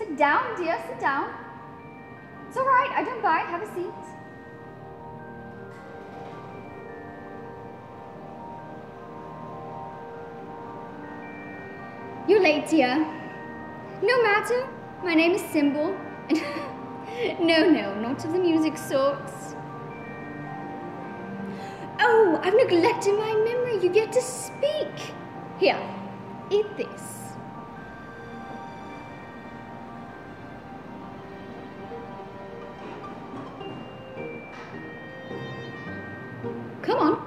Sit down, dear, sit down. It's all right, I don't bite. Have a seat. You're late, dear. No matter. My name is Symbol. No, not of the music sorts. Oh, I've neglected my memory. You get to speak. Here, eat this. Come on.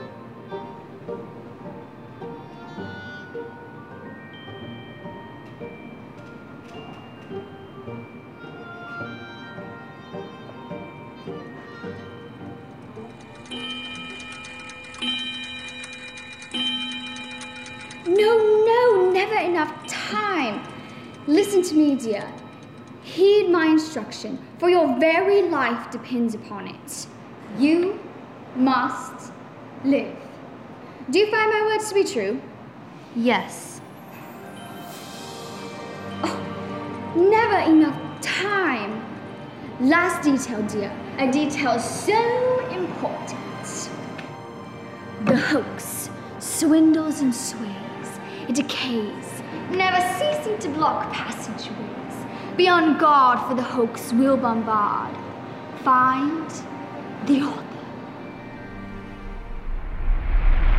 No, never enough time. Listen to me, dear. Heed my instruction, for your very life depends upon it. You must live. Do you find my words to be true? Yes. Oh, never enough time. Last detail, dear. A detail so important. The hoax swindles and sways. It decays, never ceasing to block passageways. Beyond God for the hoax will bombard. Find the author.